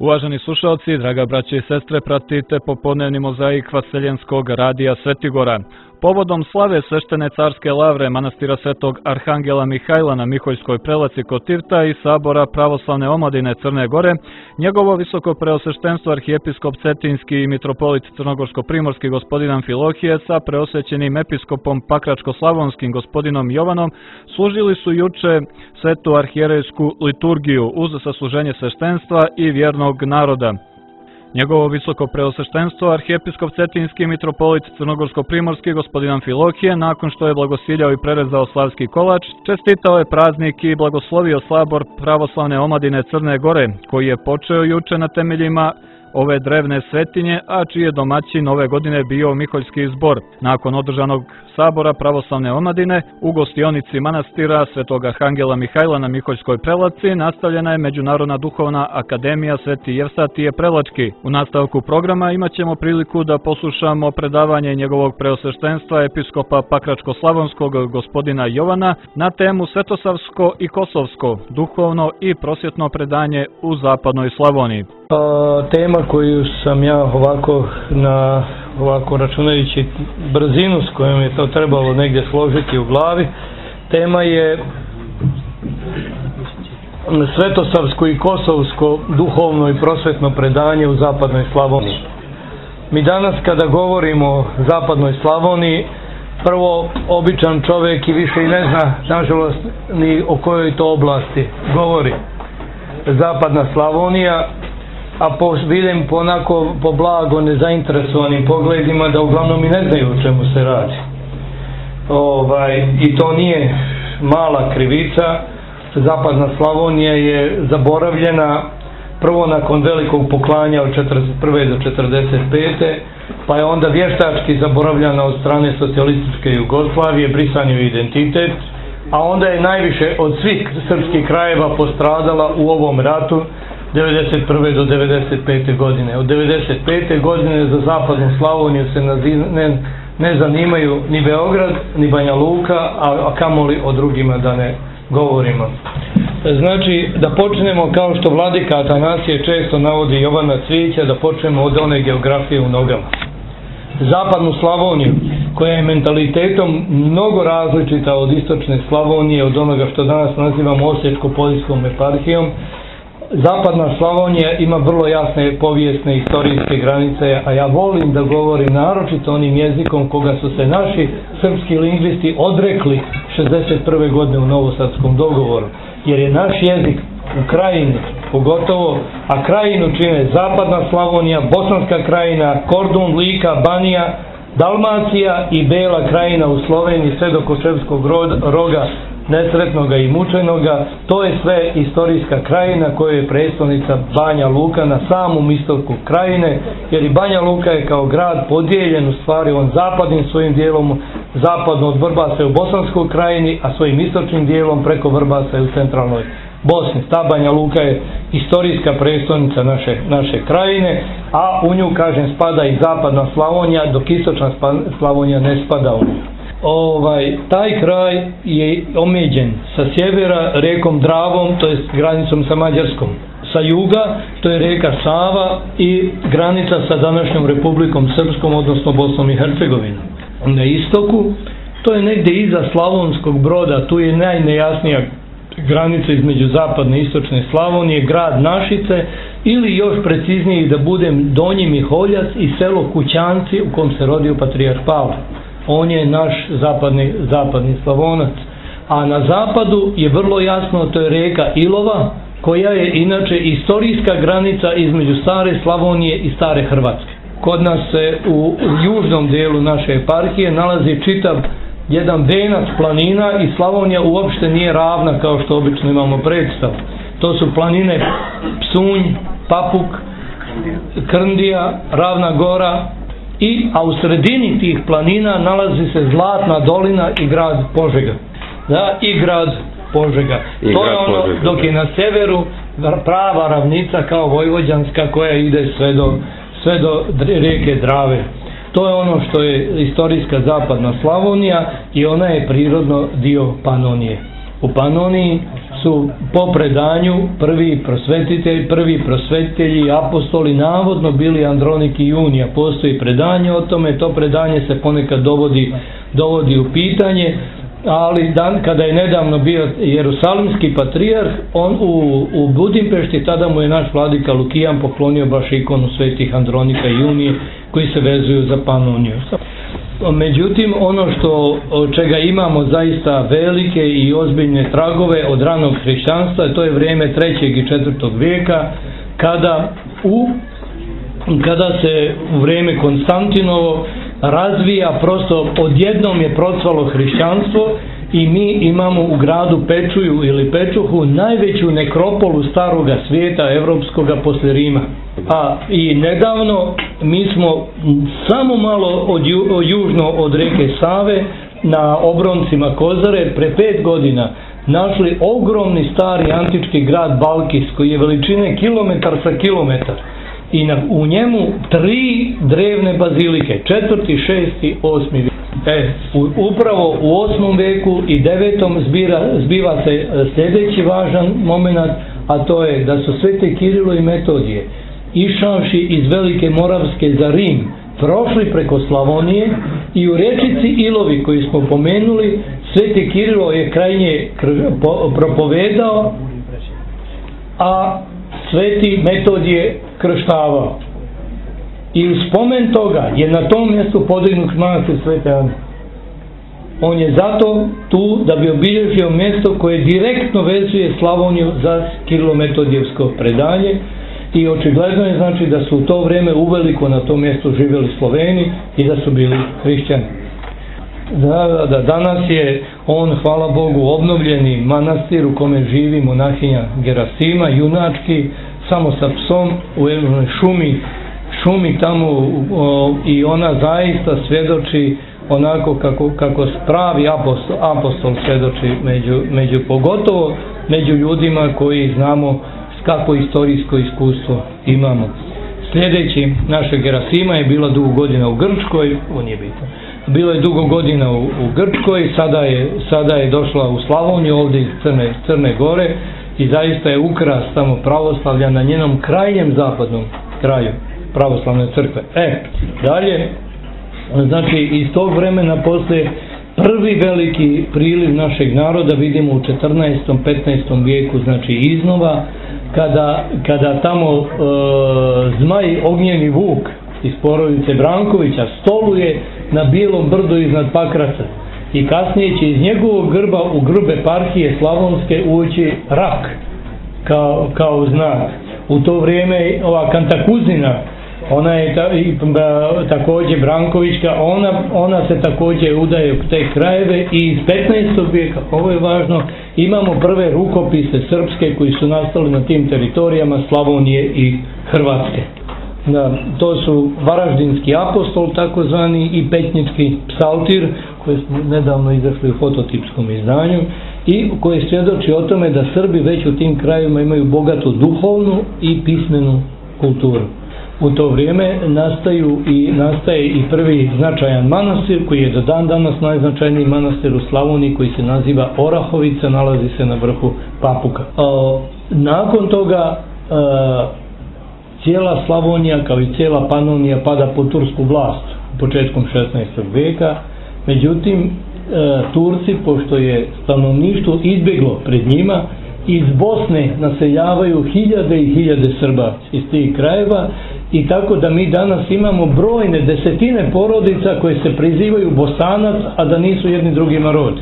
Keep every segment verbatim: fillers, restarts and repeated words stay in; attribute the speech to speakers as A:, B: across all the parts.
A: Uvaženi slušalci, draga braće i sestre, pratite popodnevni mozaik Vaseljenskog radija Svetigora. Povodom slave sveštene carske lavre manastira Svetog Arhangela Mihajla na Miholjskoj Prelaci kod Tivta i sabora Pravoslavne omladine Crne Gore, njegovo visoko preosveštenstvo arhijepiskop Cetinski i mitropolit Crnogorsko-primorski gospodin Amfilohije sa preosvećenim episkopom Pakračko-slavonskim gospodinom Jovanom služili su juče svetu arhijerejsku liturgiju uz sasluženje sveštenstva i vjernog naroda. Njegovo visoko preosveštenstvo, arhijepiskop Cetinski i mitropolit Crnogorsko-primorski gospodin Amfilohije, nakon što je blagosiljao i prerezao slavski kolač, čestitao je praznik i blagoslovio sabor Pravoslavne omladine Crne Gore, koji je počeo juče na temeljima ove drevne svetinje, a čiji je domaćin ove godine bio Miholjski zbor. Nakon održanog sabora Pravoslavne omladine u gostionici manastira Svetog Arhangela Mihajla na Miholjskoj Prelaci nastavljena je Međunarodna duhovna akademija Sveti Jevstatije Prelački. U nastavku programa imat ćemo priliku da poslušamo predavanje njegovog preosveštenstva episkopa Pakračko-slavonskog gospodina Jovana na temu Svetosavsko i Kosovsko, duhovno i prosvjetno predanje u zapadnoj Slavoniji.
B: A, tema koju sam ja ovako na ovako računajući brzinu s kojom je to trebalo negdje složiti u glavi, tema je Svetosavsko i Kosovsko duhovno i prosvetno predanje u zapadnoj Slavoniji. Mi danas kada govorimo o zapadnoj Slavoniji, prvo običan čovjek i više i ne zna nažalost ni o kojoj to oblasti govori zapadna Slavonija, a po, vidim po onako po blago nezainteresovanim pogledima da uglavnom i ne znaju o čemu se radi. Ovaj, I to nije mala krivica. Zapadna Slavonija je zaboravljena prvo nakon velikog poklanja od četrdeset prve do četrdeset pete pa je onda vještački zaboravljena od strane socijalističke Jugoslavije, brisan je identitet, a onda je najviše od svih srpskih krajeva postradala u ovom ratu devedeset prve do devedeset pete godine. Od devedeset pete godine za zapadnu Slavoniju se ne, ne zanimaju ni Beograd, ni Banja Luka, a, a kamoli o drugima da ne govorimo. Znači, da počnemo kao što vladika Atanasije često navodi Jovana Cvijića, da počnemo od one geografije u nogama. Zapadnu Slavoniju, koja je mentalitetom mnogo različita od istočne Slavonije, od onoga što danas nazivamo Osječko-Poljskom eparhijom, Zapadna Slavonija ima vrlo jasne povijesne istorijske granice, a ja volim da govorim naročito onim jezikom koga su se naši srpski lingvisti odrekli šezdeset prve godine u Novosadskom dogovoru, jer je naš jezik u krajini pogotovo, a krajinu čine Zapadna Slavonija, Bosanska krajina, Kordun, Lika, Banija, Dalmacija i Bela krajina u Sloveniji sve do Kočevskog roga, nesretnoga i mučenoga. To je sve istorijska krajina koja je prestolnica Banja Luka na samom istoku krajine, jer i Banja Luka je kao grad podijeljen u stvari on zapadnim svojim dijelom zapadno od Vrbasa u Bosanskoj krajini, a svojim istočnim dijelom preko Vrbasa u centralnoj Bosni. Ta Banja Luka je istorijska prestolnica naše, naše krajine, a u nju, kažem, spada i zapadna Slavonija, dok istočna Slavonija ne spada u nju. Ovaj, taj kraj je omeđen sa sjevera rekom Dravom, to jest granicom sa Mađarskom. Sa juga, to je reka Sava i granica sa današnjom Republikom Srpskom, odnosno Bosnom i Hercegovinom. Na istoku, to je negdje iza Slavonskog Broda, tu je najnejasnija granica između zapadne i istočne Slavonije, grad Našice, ili još preciznije da budem Donji Miholjac i selo Kućanci u kom se rodio patrijarh Pavle. On je naš zapadni, zapadni Slavonac. A na zapadu je vrlo jasno, to je reka Ilova, koja je inače istorijska granica između stare Slavonije i stare Hrvatske. Kod nas se u južnom dijelu naše eparhije nalazi čitav jedan venac planina i Slavonija uopšte nije ravna kao što obično imamo predstav. To su planine Psunj, Papuk, Krndija, Ravna Gora, i, a u sredini tih planina nalazi se Zlatna dolina i grad Požega. Da, i grad Požega. I to je ono, Požega, dok je na severu prava ravnica kao vojvođanska koja ide sve do, sve do rijeke Drave. To je ono što je istorijska zapadna Slavonija i ona je prirodno dio Panonije. u Panoniji su po predanju prvi prosvetitelji, prvi prosvetitelji, apostoli navodno bili Andronik i Junija. Postoji predanje o tome, to predanje se ponekad dovodi, dovodi u pitanje, ali dan kada je nedavno bio jerusalimski patrijarh, on u, u Budimpešti, tada mu je naš vladika Lukijan poklonio baš ikonu svetih Andronika i Junije koji se vezuju za Panoniju. Međutim, ono što, od čega imamo zaista velike i ozbiljne tragove od ranog hrišćanstva, to je vrijeme trećeg i četvrtog vijeka, kada, u, kada se u vrijeme Konstantinovo razvija, prosto odjednom je procvalo hrišćanstvo i mi imamo u gradu Pečuju ili Pečuhu najveću nekropolu staroga svijeta evropskoga poslije Rima. A i nedavno mi smo samo malo od ju, južno od rijeke Save na obroncima Kozare pre pet godina našli ogromni stari antički grad Balkis koji je veličine kilometar sa kilometar i na, u njemu tri drevne bazilike, četvrti, šesti, osmi vijek. E, u, upravo u osmom veku i devetom zbira, zbiva se sljedeći važan moment, a to je da su svete Kirilo i Metodije išavši iz Velike Moravske za Rim, prošli preko Slavonije i u rečici Ilovi koju smo pomenuli, sveti Kirilo je krajnje propovedao, a sveti Metodije krštavao. I u spomen toga je na tom mjestu podignut manastir Svete Ane. On je zato tu da bi obilježio mjesto koje direktno vezuje Slavoniju za Kirilo-Metodijevsko predanje i očigledno je znači da su u to vrijeme uveliko na tom mjestu živjeli Sloveni i da su bili hrišćani. Da, da, danas je on, hvala Bogu, obnovljeni manastir u kome živi monahinja Gerasima, junački, samo sa psom u jednoj šumi, šumi tamo o, i ona zaista svjedoči onako kako, kako pravi apostol, apostol svjedoči među, među, pogotovo među ljudima koji znamo kako istorijsko iskustvo imamo. Sljedeći našeg Gerasima je bila dugo godina u Grčkoj, on je bitno. Bilo je dugo godina u, u Grčkoj, sada je, sada je došla u Slavoniju, ovdje iz Crne, Crne Gore i zaista je ukras tamo pravoslavlja na njenom krajnjem zapadnom kraju pravoslavne crkve. E, dalje, znači iz tog vremena poslije prvi veliki priliv našeg naroda vidimo u četrnaestom petnaestom vijeku, znači iznova, kada, kada tamo e, zmaj ognjeni vuk iz porodice Brankovića stoluje na Bijelom brdu iznad Pakraca i kasnije će iz njegovog grba u grb eparhije slavonske ući rak kao, kao znak. U to vrijeme ova Kantakuzina, ona je ta, i, ba, također Brankovićka, ona, ona se također udaje u te krajeve i iz petnaestog vijeka, ovo je važno, imamo prve rukopise srpske koji su nastali na tim teritorijama Slavonije i Hrvatske. Da, to su Varaždinski apostol takozvani i Petnički psaltir koji smo nedavno izašli u fototipskom izdanju i koji svjedoči o tome da Srbi već u tim krajevima imaju bogatu duhovnu i pismenu kulturu. U to vrijeme nastaju i nastaje i prvi značajan manastir koji je do dan danas najznačajniji manastir u Slavoniji koji se naziva Orahovica, nalazi se na vrhu Papuka. O, nakon toga e, cijela Slavonija kao i cijela Panonija pada pod tursku vlast početkom šesnaestog vijeka, međutim e, Turci, pošto je stanovništvo izbjeglo pred njima, iz Bosne naseljavaju hiljade i hiljade Srba iz tih krajeva i tako da mi danas imamo brojne desetine porodica koje se prizivaju Bosanac, a da nisu jedni drugima rod.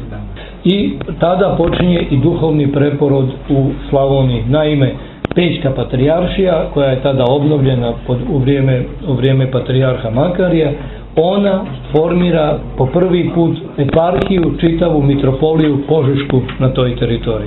B: I tada počinje i duhovni preporod u Slavoniji. Naime, Pećka patrijaršija, koja je tada obnovljena pod, u, vrijeme, u vrijeme patrijarha Makarija, ona formira po prvi put eparhiju, čitavu mitropoliju Požešku na toj teritoriji.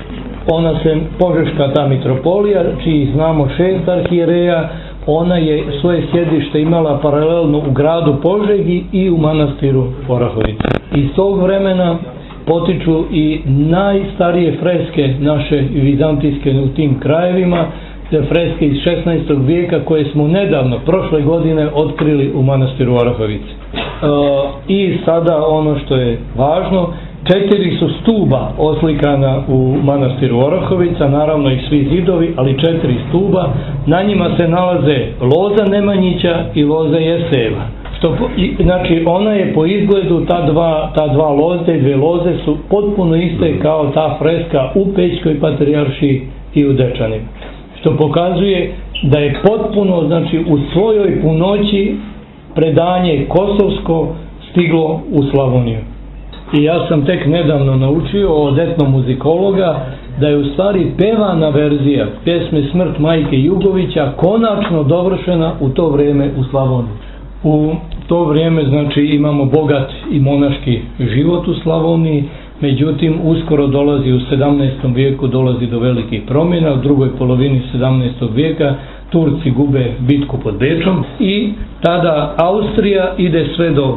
B: Ona se, Požeška ta mitropolija, čiji znamo šest arhijereja, ona je svoje sjedište imala paralelno u gradu Požegi i u manastiru Orahovica. Iz tog vremena potiču i najstarije freske naše vizantijske u tim krajevima, te freske iz šesnaestog vijeka koje smo nedavno, prošle godine, otkrili u manastiru Orahovice. E, I sada ono što je važno, četiri su stuba oslikana u manastiru Orahovica, naravno i svi zidovi, ali četiri stuba, na njima se nalaze loza Nemanjića i loza Jeseva. Što, znači ona je po izgledu, ta dva, ta dva loze, dve loze su potpuno iste kao ta freska u Pećkoj patrijaršiji i u Dečanima. Što pokazuje da je potpuno, znači u svojoj punoći predanje kosovsko stiglo u Slavoniju. I ja sam tek nedavno naučio od etnomuzikologa da je u stvari pevana verzija pjesme Smrt majke Jugovića konačno dovršena u to vrijeme u Slavoniji. U to vrijeme znači imamo bogat i monaški život u Slavoniji, međutim uskoro dolazi u sedamnaestom vijeku dolazi do velikih promjena, u drugoj polovini sedamnaestog vijeka Turci gube bitku pod Bečom i tada Austrija ide sve do,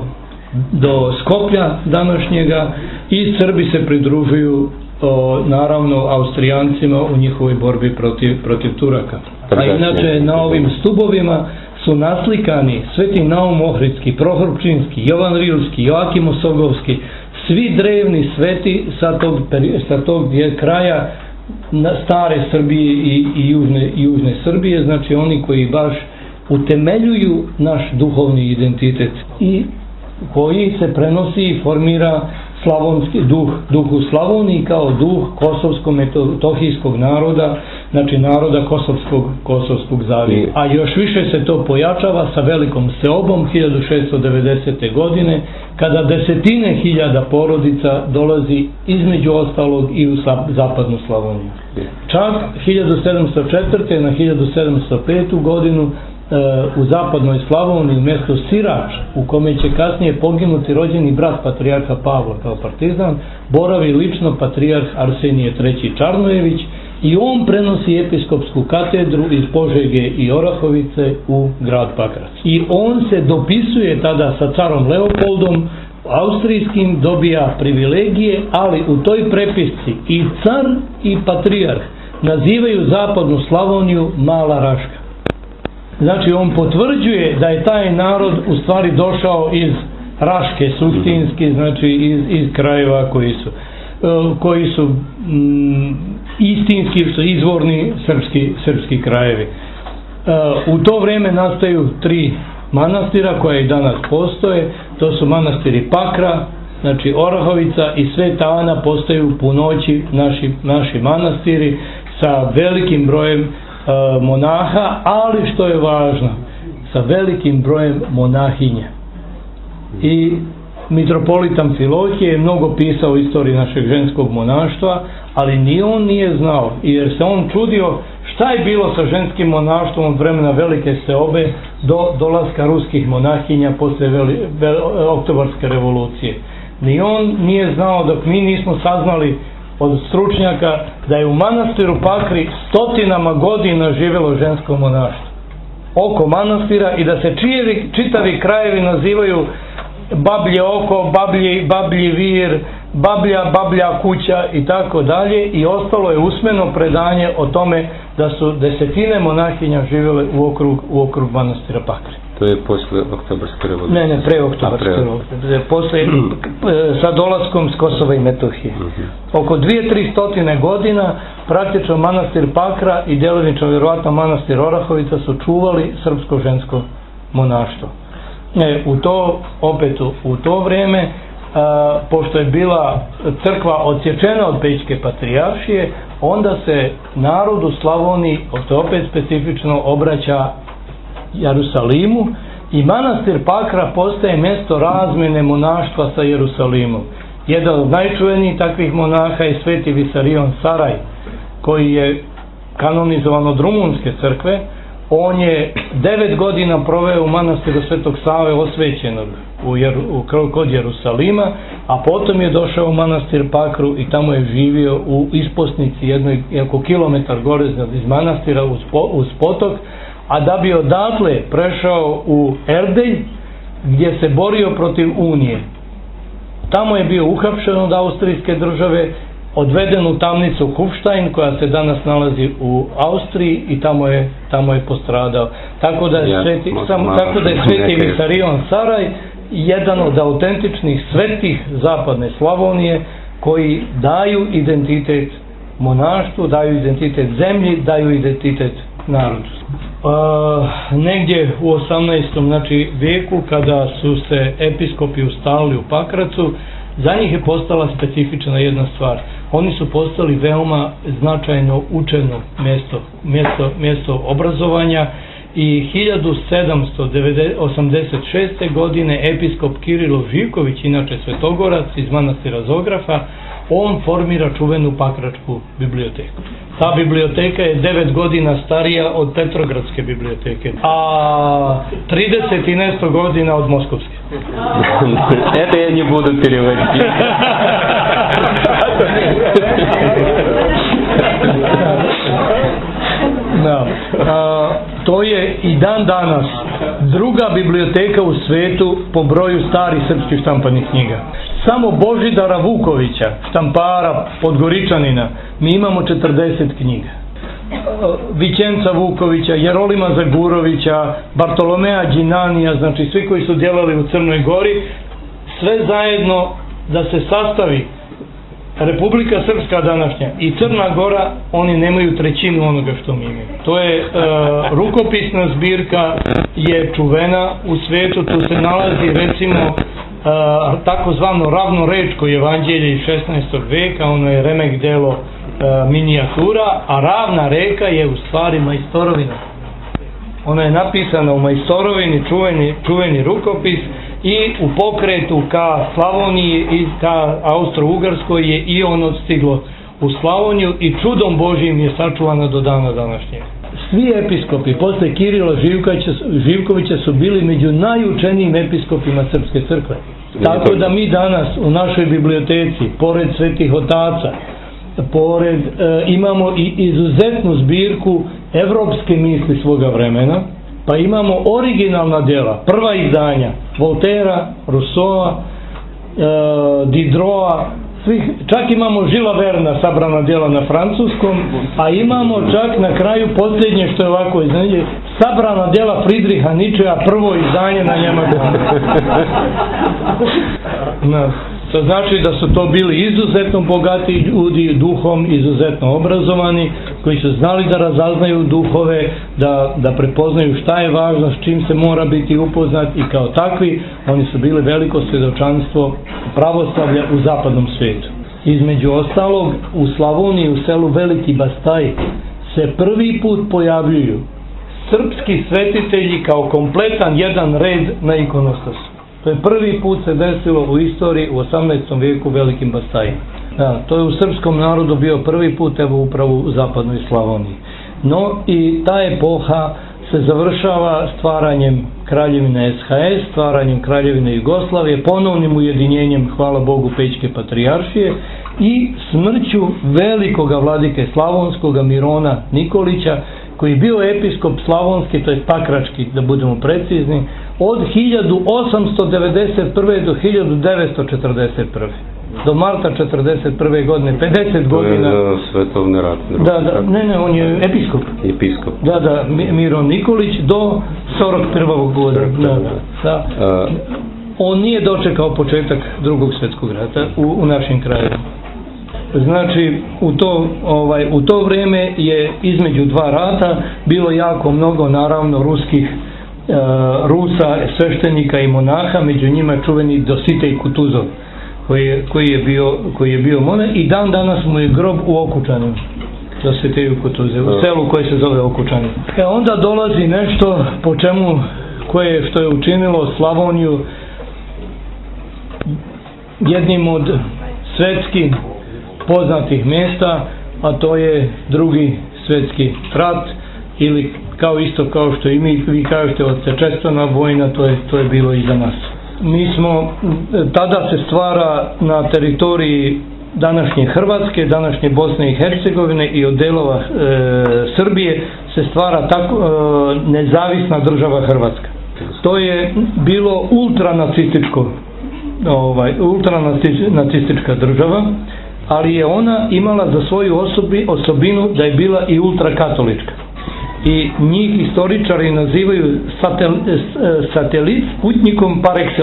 B: do Skoplja današnjega i Srbi se pridružuju o, naravno Austrijancima u njihovoj borbi protiv, protiv Turaka. A inače na ovim stubovima su naslikani Sveti Naum Ohridski, Prohor Pčinski, Jovan Rilski, Joakim Osogovski, svi drevni sveti sa tog, sa tog kraja na stare Srbije i, i južne, južne Srbije, znači oni koji baš utemeljuju naš duhovni identitet i koji se prenosi i formira slavonski duh, duh u Slavoniji kao duh kosovsko-metohijskog naroda, znači naroda kosovskog, kosovskog zavija. A još više se to pojačava sa velikom seobom hiljadu šeststo devedesete. godine, kada desetine hiljada porodica dolazi između ostalog i u zapadnu Slavoniju. Čak hiljadu sedamsto četvrte. na hiljadu sedamsto petu. godinu u zapadnoj Slavoniji mjesto Sirač, u kome će kasnije poginuti rođeni brat patrijarha Pavla kao partizan, boravi lično patrijarh Arsenije treći. Čarnojević i on prenosi episkopsku katedru iz Požege i Orahovice u grad Pakrac. I on se dopisuje tada sa carom Leopoldom austrijskim, dobija privilegije, ali u toj prepisci i car i patrijarh nazivaju zapadnu Slavoniju Mala Raška. Znači on potvrđuje da je taj narod u stvari došao iz Raške suštinski, znači iz, iz krajeva koji su koji su mm, istinski, su izvorni srpski, srpski krajevi. U to vrijeme nastaju tri manastira koja i danas postoje, to su manastiri Pakra, znači Orahovica i Sveta Ana postaju punoći naši, naši manastiri sa velikim brojem monaha, ali što je važno, sa velikim brojem monahinja. I mitropolit Amfilohije je mnogo pisao o istoriji našeg ženskog monaštva, ali ni on nije znao, jer se on čudio šta je bilo sa ženskim monaštvom od vremena Velike seobe do dolaska ruskih monahinja posle veli, ve, oktobarske revolucije. Ni on nije znao, dok mi nismo saznali od stručnjaka, da je u manastiru Pakri stotinama godina živjelo žensko monaštvo oko manastira i da se čijevi, čitavi krajevi nazivaju Bablje oko, bablji, bablji vir, bablja, bablja kuća i tako dalje, i ostalo je usmeno predanje o tome da su desetine monahinja živjele u okrug, u okrug manastira Pakri.
C: To je posle oktobarske revolucije?
B: Ne, ne, pre oktobarske revolucije. Posle, sa dolaskom s Kosova i Metohije. Uh-huh. Oko dvije tri stotine godina praktično manastir Pakra i djelomično vjerovatno manastir Orahovica su čuvali srpsko žensko monaštvo. E, u to, opet u, u to vrijeme, a, pošto je bila crkva odsječena od Pećke patrijaršije, onda se narod u Slavoniji, što je opet specifično, obraća Jerusalimu i manastir Pakra postaje mjesto razmjene monaštva sa Jerusalimom. Jedan od najčuvenijih takvih monaha je sveti Visarion Saraj, koji je kanonizovan od Rumunske crkve. On je devet godina proveo u manastiru Svetog Save osvećenog u Jer, u, kod Jerusalima, a potom je došao u manastir Pakru i tamo je živio u isposnici jednoj, oko kilometar gore iz manastira uz, uz potok, a da bi odatle prešao u Erdelj, gdje se borio protiv Unije. Tamo je bio uhapšen od austrijske države, odveden u tamnicu Kufstein, koja se danas nalazi u Austriji, i tamo je, tamo je postradao. Tako da je ja, sveti, mo, samo, mo, tako da je sveti Visarion Saraj jedan od autentičnih svetih zapadne Slavonije, koji daju identitet monaštvu, daju identitet zemlji, daju identitet narodu. A, negdje u osamnaestom znači, vijeku, kada su se episkopi ustalili u Pakracu, za njih je postala specifična jedna stvar. Oni su postali veoma značajno učeno mjesto, mjesto, mjesto obrazovanja i hiljadu sedamsto osamdeset šeste. godine episkop Kirilo Živković, inače svetogorac iz manastira Zografa, on formira čuvenu Pakračku biblioteku. Ta biblioteka je devet godina starija od Petrogradske biblioteke, a trideset i nešto godina od Moskovske.
C: Это я не буду переводить.
B: Da. A, to je i dan danas druga biblioteka u svetu po broju starih srpskih štampanih knjiga. Samo Božidara Vukovića, štampara Podgoričanina, mi imamo četrdeset knjiga. Vićenca Vukovića, Jerolima Zagurovića, Bartolomea Đinanija, znači svi koji su djelali u Crnoj Gori, sve zajedno da se sastavi Republika Srpska današnja i Crna Gora, oni nemaju trećinu onoga što mi imaju. To je e, rukopisna zbirka, je čuvena u svijetu, tu se nalazi recimo e, takozvano ravnorečko evanđelje iz šesnaestog vijeka, ono je remek delo e, minijatura, a ravna reka je u stvari Majstorovina. Ona je napisana u Majstorovini, čuveni, čuveni rukopis, i u pokretu ka Slavoniji i ka Austro-Ugarskoj je i ono stiglo u Slavoniju i čudom Božijim je sačuvano do dana današnjeg. Svi episkopi posle Kirila Živkovića, Živkovića su bili među najučenijim episkopima Srpske crkve. Tako da mi danas u našoj biblioteci, pored svetih otaca, pored, e, imamo i izuzetnu zbirku evropske misli svoga vremena, pa imamo originalna djela, prva izdanja Voltera, Rousseau, e, Diderota, svih, čak imamo Žila Verna, sabrana djela na francuskom, a imamo čak na kraju posljednje što je ovako izdanje, sabrana djela Friedricha Nietzschea, prvo izdanje na njemačkom. No, to znači da su to bili izuzetno bogati ljudi, duhom izuzetno obrazovani, koji su znali da razaznaju duhove, da, da prepoznaju šta je važno, s čim se mora biti upoznat, i kao takvi oni su bili veliko svjedočanstvo pravoslavlja u zapadnom svijetu. Između ostalog, u Slavoniji, u selu Veliki Bastaj, se prvi put pojavljuju srpski svetitelji kao kompletan jedan red na ikonostasu. To je prvi put se desilo u istoriji u osamnaestom vijeku u Velikim Bastajima. Da, to je u srpskom narodu bio prvi put, evo upravo u zapadnoj Slavoniji. No i ta epoha se završava stvaranjem kraljevine S H S, stvaranjem kraljevine Jugoslavije, ponovnim ujedinjenjem, hvala Bogu, Pećke patrijaršije i smrću velikoga vladike Slavonskoga Mirona Nikolića, koji je bio episkop slavonski, to je pakrački, da budemo precizni, od hiljadu osamsto devedeset prve do hiljadu devetsto četrdeset prve. Do marta četrdeset prve godine, pedeset godina.
C: To je svetovni rat.
B: Da, da, ne, ne, on je episkop.
C: Episkop.
B: Da, da, Miron Nikolić do četrdeset prvog godina. Da, da. Da. On nije dočekao početak drugog svjetskog rata u, u našim krajevima. Znači, u to, ovaj, u to vrijeme je između dva rata bilo jako mnogo, naravno, ruskih e, Rusa, sveštenika i monaha, među njima čuveni Dositej Kutuzov, koji je, koji je bio, koji je bio monah, i dan danas mu je grob u Okučanima, Dositeju Kutuzovu, u selu koje se zove Okučani. E onda dolazi nešto po čemu, koje što je učinilo Slavoniju jednim od svetskih poznatih mjesta, a to je drugi svjetski rat, ili kao isto kao što i mi, vi kažete, odsečestvena vojna, to je, to je bilo i za nas. Mi smo, tada se stvara na teritoriji današnje Hrvatske, današnje Bosne i Hercegovine i od delova e, Srbije se stvara tako, e, nezavisna država Hrvatska. To je bilo ultranacističko, ovaj, ultranacistička država, ali je ona imala za svoju osobi, osobinu da je bila i ultrakatolička. I njih historičari nazivaju satel, satelit sputnikom par excellence.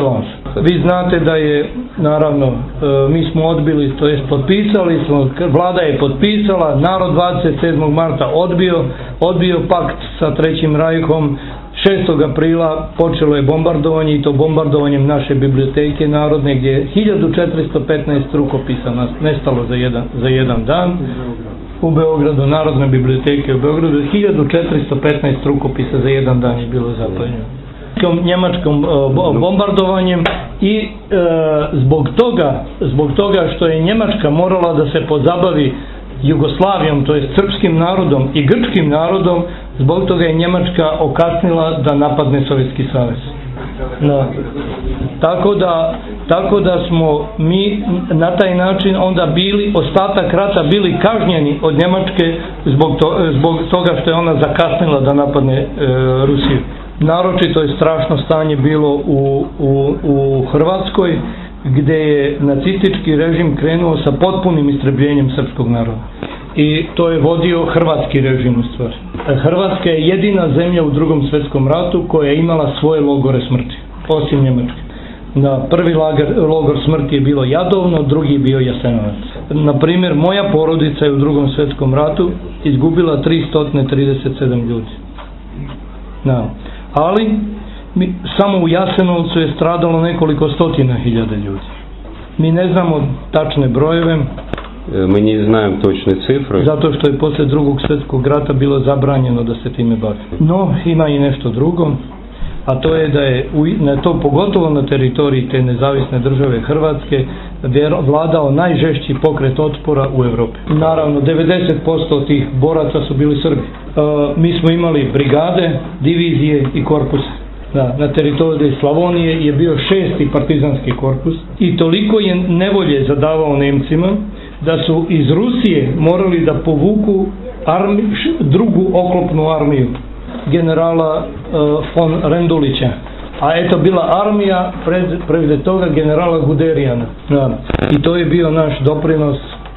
B: Vi znate da je, naravno, mi smo odbili, to jest potpisali smo, vlada je potpisala, narod dvadeset sedmog marta odbio, odbio pakt sa Trećim rajhom, šestog aprila počelo je bombardovanje i to bombardovanjem naše biblioteke narodne gdje je hiljadu četiristo petnaest rukopisa nestalo za jedan, za jedan dan. U Beogradu, Narodne biblioteke u Beogradu, hiljadu četiristo petnaest rukopisa za jedan dan je bilo zapaljeno njemačkom bombardovanjem i e, zbog toga zbog toga što je Njemačka morala da se pozabavi Jugoslavijom, to je srpskim narodom i grčkim narodom, zbog toga je Njemačka okasnila da napadne Sovjetski savez. No. Tako da tako da smo mi na taj način onda bili, ostatak rata bili kažnjeni od Njemačke zbog, to, zbog toga što je ona zakasnila da napadne e, Rusiju. Naročito je strašno stanje bilo u, u, u Hrvatskoj, gdje je nacistički režim krenuo sa potpunim istrebljenjem srpskog naroda. I to je vodio hrvatski režim u stvari. Hrvatska je jedina zemlja u Drugom svjetskom ratu koja je imala svoje logore smrti, osim Njemačke. Na prvi lager, logor smrti je bilo Jadovno, drugi je bio Jasenovac. Na primjer, moja porodica je u Drugom svjetskom ratu izgubila tristo trideset sedam ljudi. Da. Ali mi, samo u Jasenovcu je stradalo nekoliko stotina hiljada ljudi. Mi ne znamo tačne brojeve.
C: Mi ne znamo točne cifre.
B: Zato što je poslije Drugog svjetskog rata bilo zabranjeno da se time bavi. No, ima i nešto drugo, a to je da je u, na to, pogotovo na teritoriji te nezavisne države Hrvatske, vladao najžešći pokret otpora u Europi. Naravno, devedeset posto od tih boraca su bili Srbi. E, mi smo imali brigade, divizije i korpuse. Da, na teritoriji Slavonije je bio šesti partizanski korpus i toliko je nevolje zadavao Nemcima da su iz Rusije morali da povuku armi, drugu oklopnu armiju generala uh, von Rendulića, a eto bila armija pred, pred toga generala Guderijana. Da. I to je bio naš doprinos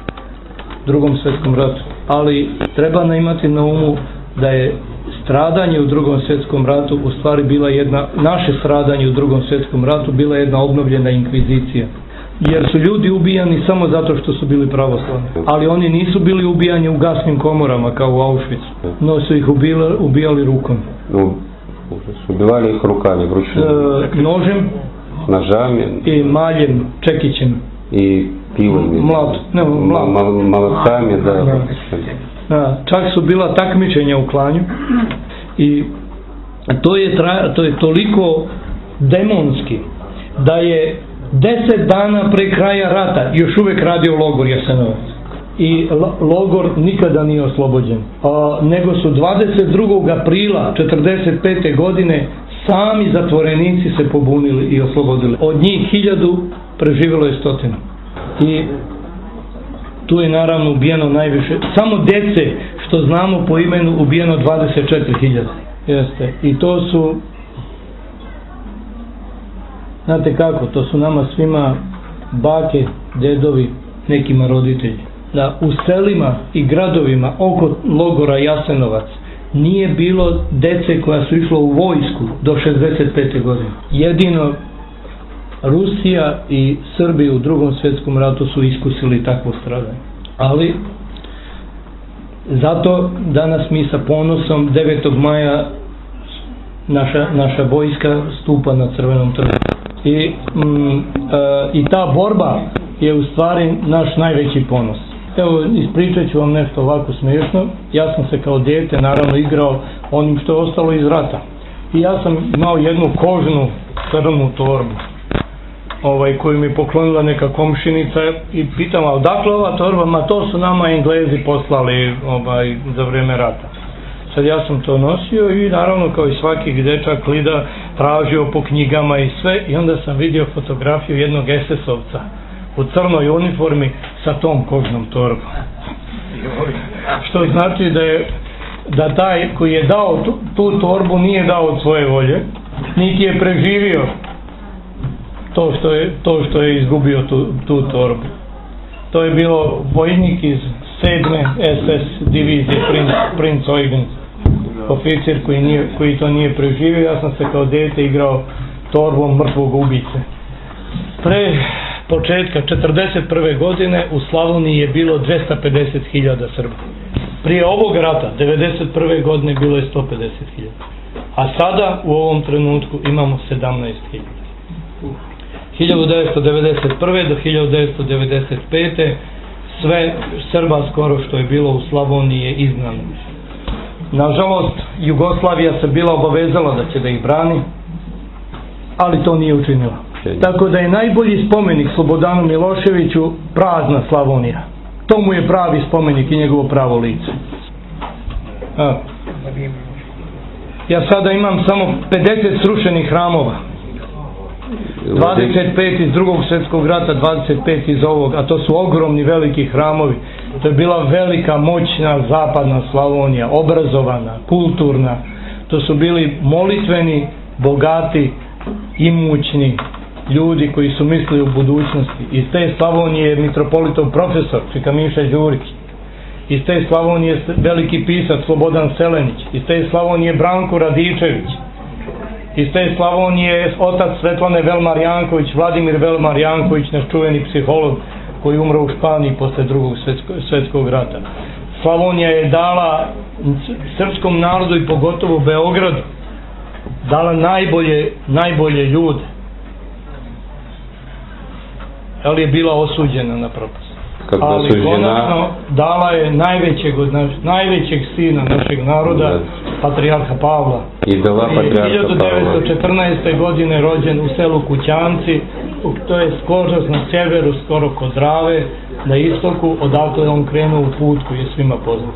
B: Drugom svjetskom ratu. Ali treba imati na umu da je stradanje u Drugom svjetskom ratu u stvari bila jedna, naše stradanje u Drugom svjetskom ratu bila jedna obnovljena inkvizicija. Jer su ljudi ubijani samo zato što su bili pravoslavni. Ali oni nisu bili ubijani u gasnim komorama kao u Auschwitzu, no su ih ubijali, ubijali rukom.
C: No, ubivali ih rukami, vrućima.
B: E, nožem,
C: nožami
B: i maljem, čekićem.
C: I pilom.
B: Mlad, ne, mlad.
C: Malatkami, da.
B: Da. Da. Čak su bila takmičenja u klanju i to je, tra, to je toliko demonski da je deset dana pre kraja rata još uvijek radio logor Jasenovac. I logor nikada nije oslobođen. A, nego su dvadeset drugog aprila četrdeset pete godine sami zatvorenici se pobunili i oslobodili. Od njih hiljadu preživjelo je stotinu. I tu je naravno ubijeno najviše. Samo djece, što znamo po imenu, ubijeno dvadeset četiri hiljade. Jeste. I to su, znate kako, to su nama svima bake, dedovi, nekima roditelji. Da u selima i gradovima oko logora Jasenovac nije bilo dece koja su išlo u vojsku do šezdeset pete godine. Jedino Rusija i Srbi u Drugom svjetskom ratu su iskusili takvo stradanje. Ali zato danas mi sa ponosom devetog maja naša, naša vojska stupa na Crvenom trgu. I, mm, e, i ta borba je u stvari naš najveći ponos. Evo, ispričat ću vam nešto ovako smiješno. Ja sam se kao dijete naravno igrao onim što je ostalo iz rata. I ja sam imao jednu kožnu crnu torbu, ovaj, koju mi poklonila neka komšinica i pitam, a odakle ova torba? Ma to su nama Englezi poslali ovaj, za vrijeme rata. Sad ja sam to nosio i naravno kao i svaki dečak Lida tražio po knjigama i sve, i onda sam vidio fotografiju jednog es es ovca u crnoj uniformi sa tom kožnom torbom. Što znači da je da taj koji je dao tu, tu torbu nije dao od svoje volje, niti je preživio to što je, to što je izgubio tu, tu torbu. To je bilo vojnik iz sedme es es divizije Princ, Princ Eugen, oficir koji, nije, koji to nije preživio. Ja sam se kao dete igrao torbom mrtvog ubice. pre početka četrdeset prve godine u Slavoniji je bilo dvesta pedeset hiljada Srba. Prije ovog rata, devedeset prve godine, bilo je sto pedeset hiljada. A sada, u ovom trenutku, imamo sedamnaest hiljada. hiljadu devetsto devedeset prve do hiljadu devetsto devedeset pete sve Srba skoro što je bilo u Slavoniji je izgnano. Nažalost, Jugoslavija se bila obavezala da će da ih brani, ali to nije učinila. Tako da je najbolji spomenik Slobodanu Miloševiću prazna Slavonija. To mu je pravi spomenik i njegovo pravo lice. A. Ja sada imam samo pedeset srušenih hramova. dvadeset pet iz drugog svjetskog rata, dvadeset pet iz ovog, a to su ogromni veliki hramovi. To je bila velika, moćna zapadna Slavonija, obrazovana, kulturna. To su bili molitveni, bogati, imućni ljudi koji su mislili u budućnosti. Iz te Slavonije je mitropolitov profesor Čika Miša Đurić. Iz te Slavonije je veliki pisac Slobodan Selenić. Iz te Slavonije je Branko Radičević. Iz te Slavonije je otac Svetlane Velmar Janković, Vladimir Velmar Janković, naš čuveni psiholog koji umro u Španiji posle drugog svjetskog, svjetskog rata. Slavonija je dala srpskom narodu i pogotovo Beogradu dala najbolje, najbolje ljude. Ali je bila osuđena na propast.
C: Kako
B: ali
C: osuđena...
B: konačno dala je najvećeg, od naš, najvećeg sina našeg naroda, da. Patrijarha Pavla.
C: I dala Patrijarha Pavla.
B: hiljadu devetsto četrnaeste. godine rođen u selu Kućanci, to je skoro na sjeveru, skoro kod Drave, na istoku, odakle on krenuo u put koji je svima poznat.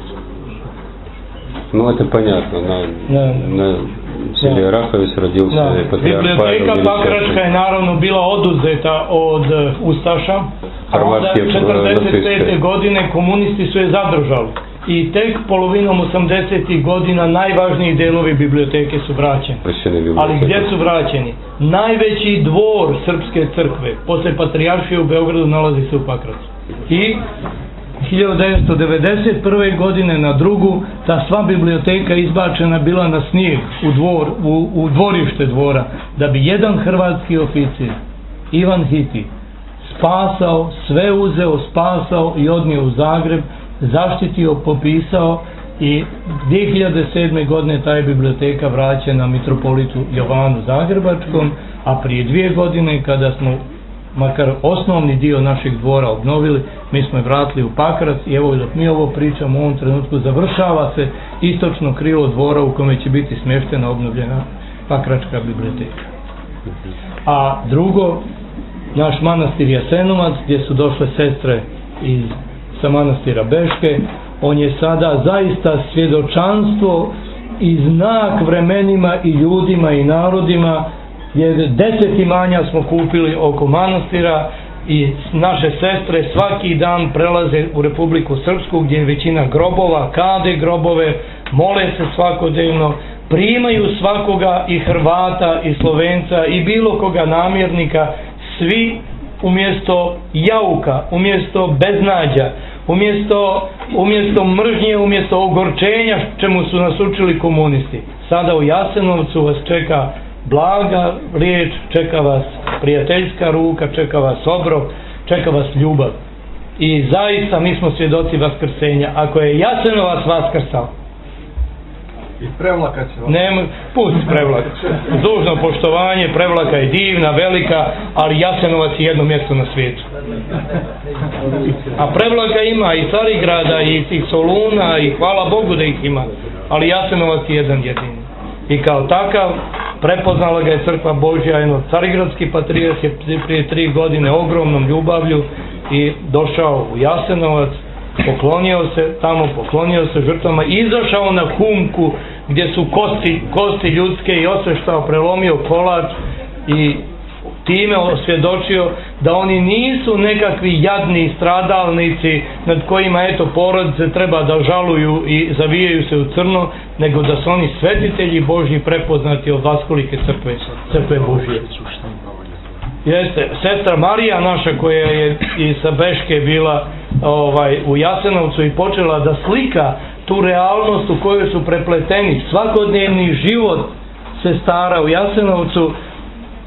C: Ну, это понятно. На,
B: да.
C: на селе да. Раховец родился
B: да.
C: Патриарх Павел.
B: Библиотека Pakračka je naravno bila oduzeta od Ustaša, a onda četrdeset pete. godine komunisti su je zadržali. I tek polovinom osamdesetih godina najvažniji delovi biblioteke su vraćeni. Ali gdje su vraćeni? Najveći dvor Srpske crkve posle Patrijaršije u Beogradu nalazi se u Pakracu. I hiljadu devetsto devedeset prve. godine na drugu ta sva biblioteka izbačena bila na snijeg u, dvor, u, u dvorište dvora, da bi jedan hrvatski oficir, Ivan Hiti, spasao, sve uzeo, spasao i odnio u Zagreb, zaštitio, popisao i dvije hiljade sedme. godine ta je biblioteka vraćena mitropolitu Jovanu Zagrebačkom, a prije dvije godine kada smo makar osnovni dio našeg dvora obnovili, mi smo je vratili u Pakrac i evo dok mi ovo pričamo u ovom trenutku završava se istočno krilo dvora u kome će biti smještena obnovljena Pakračka biblioteka. A drugo, naš manastir Jasenovac gdje su došle sestre iz sa manastira Beške, on je sada zaista svjedočanstvo i znak vremenima i ljudima i narodima, jer deset imanja smo kupili oko manastira i naše sestre svaki dan prelaze u Republiku Srpsku gdje je većina grobova, kade grobove, mole se svakodnevno, primaju svakoga i Hrvata i Slovenca i bilo koga namjernika, svi umjesto jauka, umjesto beznađa, umjesto, umjesto mržnje, umjesto ogorčenja čemu su nas učili komunisti. Sada u Jasenovcu vas čeka blaga riječ, čeka vas prijateljska ruka, čeka vas obrok, čeka vas ljubav. I zaista mi smo svjedoci vaskrsenja. Ako je Jasenovac vaskrsao,
D: i Prevlaka će vam.
B: Nema, pusti Prevlaka. Dužno poštovanje, Prevlaka je divna, velika, ali Jasenovac je jedno mjesto na svijetu. A Prevlaka ima i Carigrada, i tih Soluna, i hvala Bogu da ih ima. Ali Jasenovac je jedan jedini. I kao takav, prepoznala ga je Crkva Božja, jedno carigradski patrijarh je prije tri godine ogromnom ljubavlju i došao u Jasenovac, poklonio se tamo, poklonio se žrtvama, izašao na humku gdje su kosti, kosti ljudske i osveštao, prelomio kolač i time osvjedočio da oni nisu nekakvi jadni stradalnici nad kojima eto porodice treba da žaluju i zavijaju se u crno, nego da su oni svetitelji Božji prepoznati od vaskolike crkve, crkve Božje. Jeste, sestra Marija naša koja je i sa Beške bila ovaj, u Jasenovcu i počela da slika tu realnost u kojoj su prepleteni svakodnevni život sestara u Jasenovcu,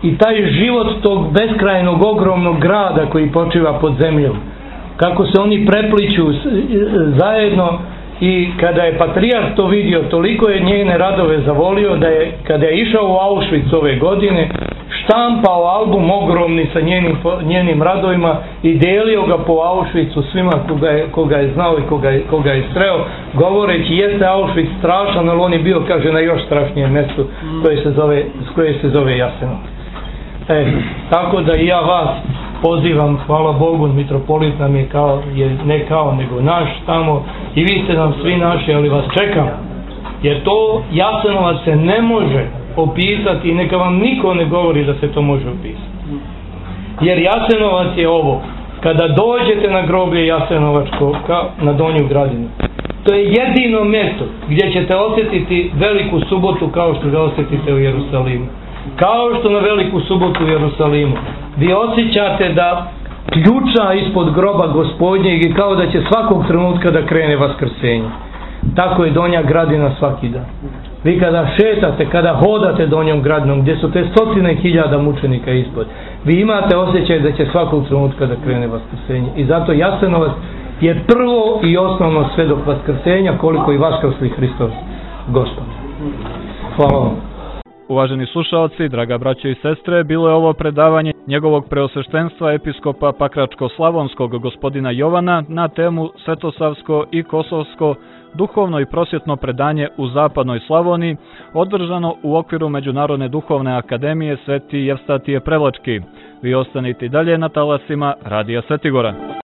B: i taj život tog beskrajnog ogromnog grada koji počiva pod zemljom, kako se oni prepliću zajedno. I kada je patrijarh to vidio, toliko je njene radove zavolio da je, kada je išao u Auschwitz ove godine, štampao album ogromni sa njenim, njenim radovima i delio ga po Auschwitzu svima koga je, koga je znao i koga je, koga je sreo, govoreći jeste Auschwitz strašan, ali on je bio, kaže, na još strašnijem mjestu koje se zove, koje se zove Jasenovac. E, tako da i ja vas pozivam, hvala Bogu, mitropolit nam je kao, je ne kao, nego naš tamo i vi ste nam svi naši, ali vas čekam. Jer to Jasenovac se ne može opisati i neka vam niko ne govori da se to može opisati. Jer Jasenovac je ovo, kada dođete na groblje Jasenovačko na Donju Gradinu, to je jedino mjesto gdje ćete osjetiti veliku subotu kao što ga osjetite u Jerusalimu. Kao što na veliku subotu u Jerusalimu vi osjećate da ključa ispod groba Gospodnjeg i kao da će svakog trenutka da krene vaskrsenje. Tako je Donja Gradina svaki dan. Vi kada šetate, kada hodate Donjom Gradinom, gdje su te stotine hiljada mučenika ispod, vi imate osjećaj da će svakog trenutka da krene vaskrsenje. I zato Jasenovac je prvo i osnovno svedok vaskrsenja, koliko i vaskrsli Hristos Gospod. Hvala vam.
A: Uvaženi slušalci, draga braćo i sestre, bilo je ovo predavanje njegovog preosveštenstva episkopa Pakračko-slavonskog gospodina Jovana na temu Svetosavsko i Kosovsko duhovno i prosvjetno predanje u zapadnoj Slavoniji, održano u okviru Međunarodne duhovne akademije Sveti Jevstatije Prevlački. Vi ostanite i dalje na talasima Radija Svetigora.